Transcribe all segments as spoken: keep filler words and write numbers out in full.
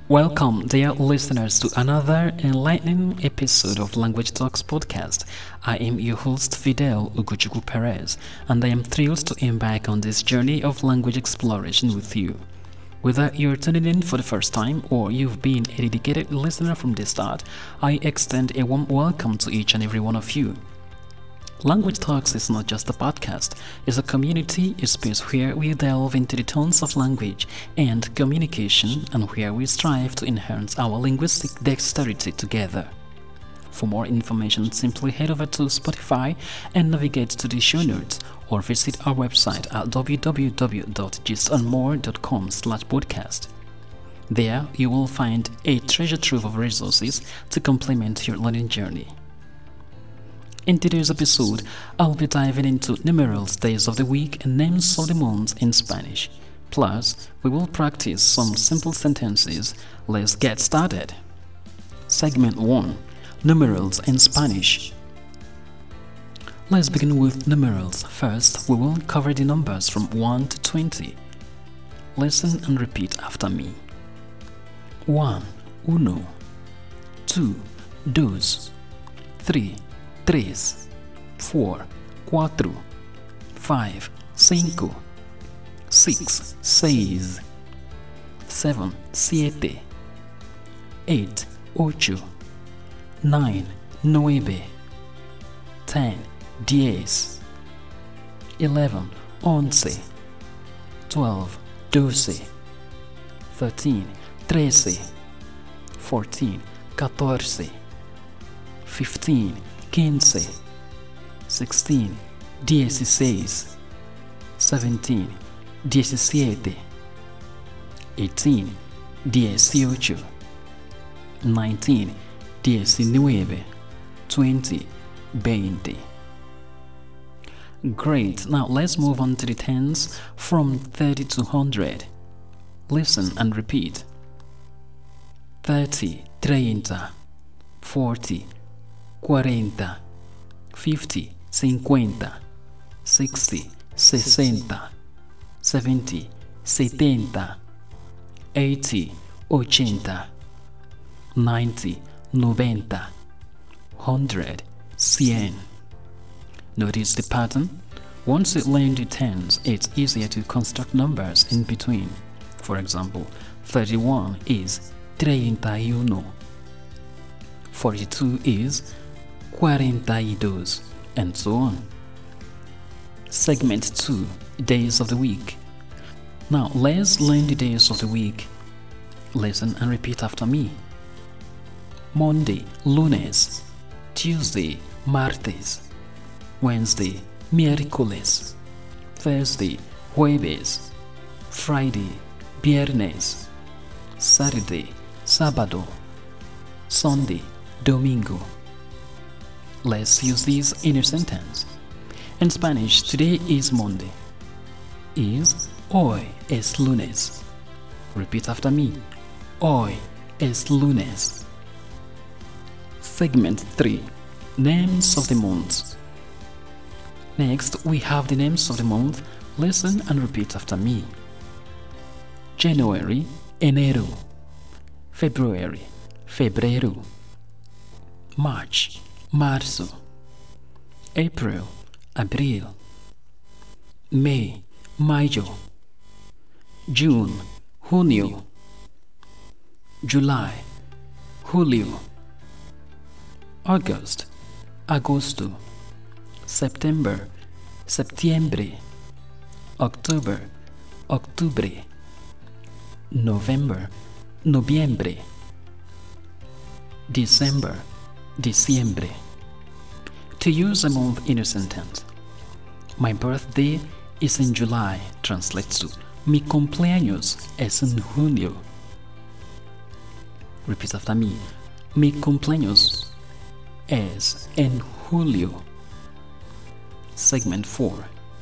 Welcome, dear listeners, to another enlightening episode of Language Talks podcast. I am your host, Fidel Ugochukwu Perez, and I am thrilled to embark on this journey of language exploration with you. Whether you're tuning in for the first time or you've been a dedicated listener from the start, I extend a warm welcome to each and every one of you. Language Talks is not just a podcast, it's a community, a space where we delve into the tones of language and communication and where we strive to enhance our linguistic dexterity together. For more information, simply head over to Spotify and navigate to the show notes or visit our website at w w w dot gist and more dot com slash podcast. There, you will find a treasure trove of resources to complement your learning journey. In today's episode, I'll be diving into numerals, days of the week, and names of the months in Spanish. Plus, we will practice some simple sentences. Let's get started. Segment one. Numerals in Spanish. Let's begin with numerals. First, we will cover the numbers from one to twenty. Listen and repeat after me. one. Uno. two. Dos. three. Tres, four, cuatro, five, cinco, six, seis, seven, siete, eight, ocho, nine, nueve, ten, diez, eleven, once, twelve, doce, thirteen, trece, fourteen, catorce, fifteen, quince, sixteen, dieciséis, seventeen, diecisiete, eighteen, dieciocho, nineteen, diecinueve, twenty, veinte. Great, now let's move on to the tens from thirty to one hundred. Listen and repeat. thirty, treinta, forty, cuarenta, fifty, cincuenta, sixty, sesenta, seventy, setenta, eighty, ochenta, ninety, noventa, hundred, cien. Notice the pattern? Once you learn the tens, it's easier to construct numbers in between. For example, thirty-one is treinta y uno, forty-two is cuarenta y dos, and so on. Segment two. Days of the week. Now let's learn the days of the week. Listen and repeat after me. Monday, lunes. Tuesday, martes. Wednesday, miércoles. Thursday, jueves. Friday, viernes. Saturday, sábado. Sunday, domingo. Let's use these in a sentence. In Spanish, today is Monday. Is hoy es lunes. Repeat after me. Hoy es lunes. Segment three. Names of the months. Next, we have the names of the month. Listen and repeat after me. January, enero. February, febrero. March, marzo. April, abril. May, mayo. June, junio. July, julio. August, agosto. September, septiembre. October, octubre. November, noviembre. December, diciembre. To use a month in a sentence. My birthday is in July translates to mi cumpleaños es en junio. Repeat after me. Mi cumpleaños es en julio. Segment four.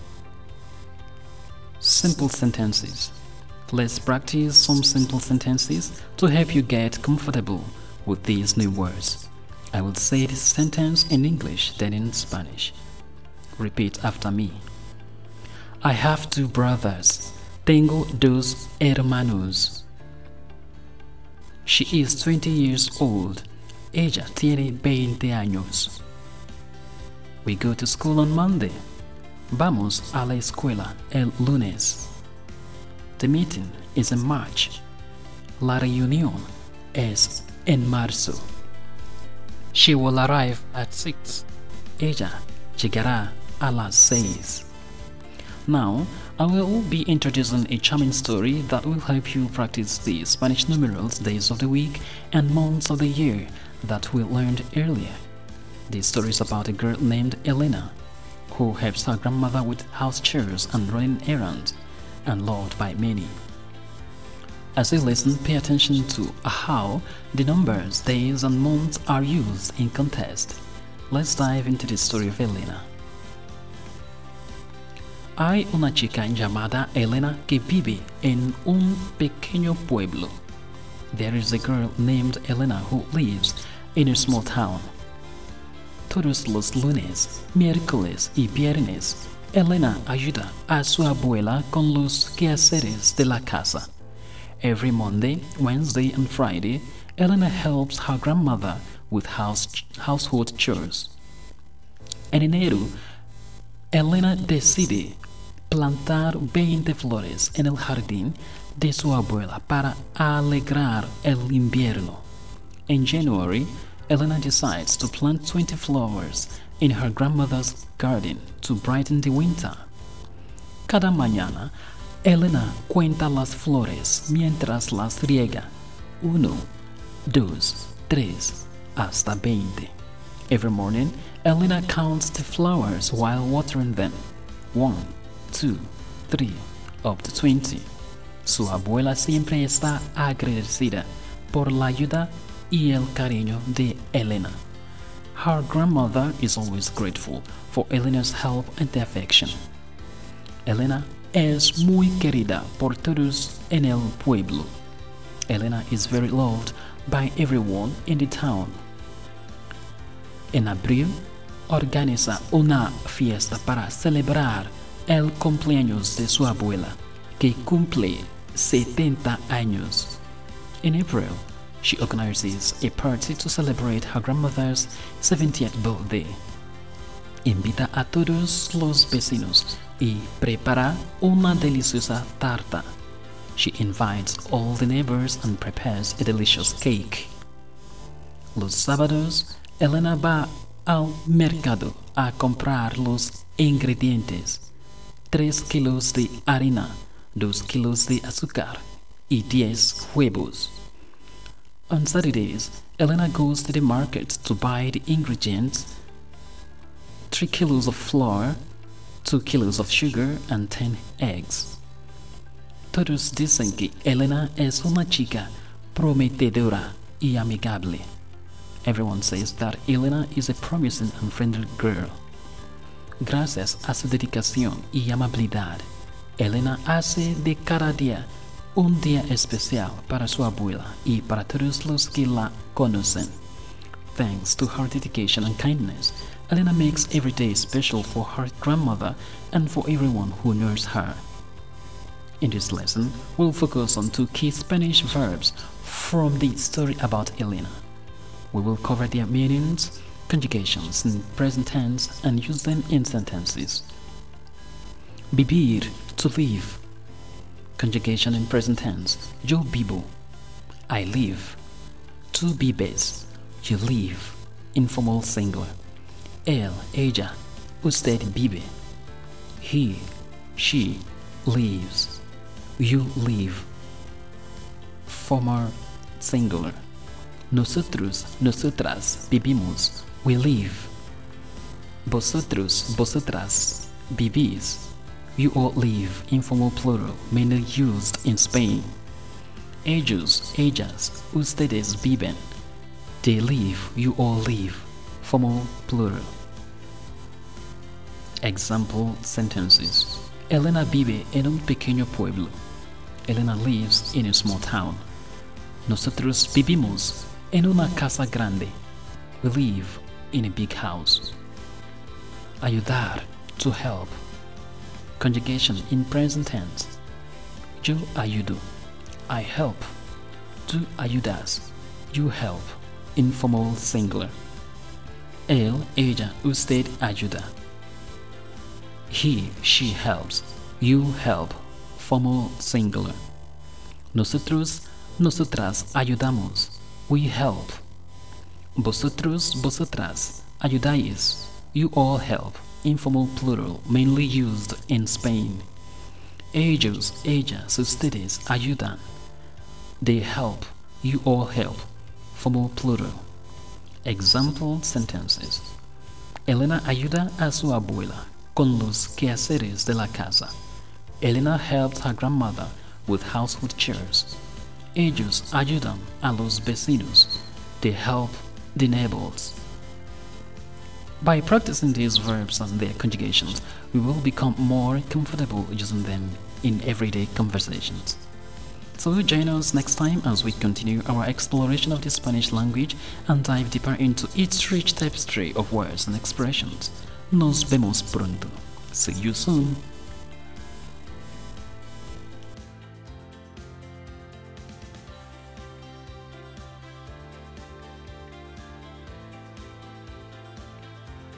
Simple sentences. Let's practice some simple sentences to help you get comfortable with these new words. I will say this sentence in English, then in Spanish. Repeat after me. I have two brothers. Tengo dos hermanos. She is twenty years old. Ella tiene veinte años. We go to school on Monday. Vamos a la escuela el lunes. The meeting is in March. La reunión es en marzo. She will arrive at six. Ella llegará a las seis. Now, I will be introducing a charming story that will help you practice the Spanish numerals, days of the week, and months of the year that we learned earlier. The story is about a girl named Elena, who helps her grandmother with house chores and running errands, and loved by many. As you listen, pay attention to how the numbers, days, and months are used in context. Let's dive into the story of Elena. Hay una chica llamada Elena que vive en un pequeño pueblo. There is a girl named Elena who lives in a small town. Todos los lunes, miércoles y viernes, Elena ayuda a su abuela con los quehaceres de la casa. Every Monday, Wednesday, and Friday, Elena helps her grandmother with house, household chores. En enero, Elena decide plantar veinte flores en el jardín de su abuela para alegrar el invierno. In January, Elena decides to plant twenty flowers in her grandmother's garden to brighten the winter. Cada mañana, Elena cuenta las flores mientras las riega. Uno, dos, tres, hasta veinte. Every morning, Elena counts the flowers while watering them. One, two, three, up to twenty. Su abuela siempre está agradecida por la ayuda y el cariño de Elena. Her grandmother is always grateful for Elena's help and affection. Elena es muy querida por todos en el pueblo. Elena is very loved by everyone in the town. En abril, organiza una fiesta para celebrar el cumpleaños de su abuela, que cumple setenta años. In April, she organizes a party to celebrate her grandmother's seventieth birthday. Invita a todos los vecinos y prepara una deliciosa tarta. She invites all the neighbors and prepares a delicious cake. Los sábados, Elena va al mercado a comprar los ingredientes: tres kilos de harina, dos kilos de azúcar y diez huevos. On Saturdays, Elena goes to the market to buy the ingredients: three kilos of flour, two kilos of sugar, and ten eggs. Todos dicen que Elena es una chica prometedora y amigable. Everyone says that Elena is a promising and friendly girl. Gracias a su dedicación y amabilidad, Elena hace de cada día un día especial para su abuela y para todos los que la conocen. Thanks to her dedication and kindness, Elena makes every day special for her grandmother and for everyone who knows her. In this lesson, we'll focus on two key Spanish verbs from the story about Elena. We will cover their meanings, conjugations in present tense, and use them in sentences. Vivir, to live. Conjugation in present tense: yo vivo, I live. Tú vives, you live. Informal singular: él, ella, usted vive. He, she lives, you live. Formal singular: nosotros, nosotras vivimos, we live. Vosotros, vosotras vivís, you all live. Informal plural, mainly used in Spain. Ellos, ellas, ustedes viven, they live, you all live. Formal plural. Example sentences: Elena vive en un pequeño pueblo. Elena lives in a small town. Nosotros vivimos en una casa grande. We live in a big house. Ayudar, to help. Conjugation in present tense: yo ayudo, I help. Tú ayudas. You help. Informal singular. Él, ella, usted ayuda. He, she helps. You help. Formal singular. Nosotros, nosotras ayudamos. We help. Vosotros, vosotras ayudáis. You all help. Informal plural, mainly used in Spain. Ellos, ellas, ustedes ayudan. They help. You all help. Formal plural. Example sentences. Elena ayuda a su abuela con los quehaceres de la casa. Elena helped her grandmother with household chores. Ellos ayudan a los vecinos. They help the neighbors. By practicing these verbs and their conjugations, we will become more comfortable using them in everyday conversations. So join us next time as we continue our exploration of the Spanish language and dive deeper into its rich tapestry of words and expressions. Nos vemos pronto. See you soon.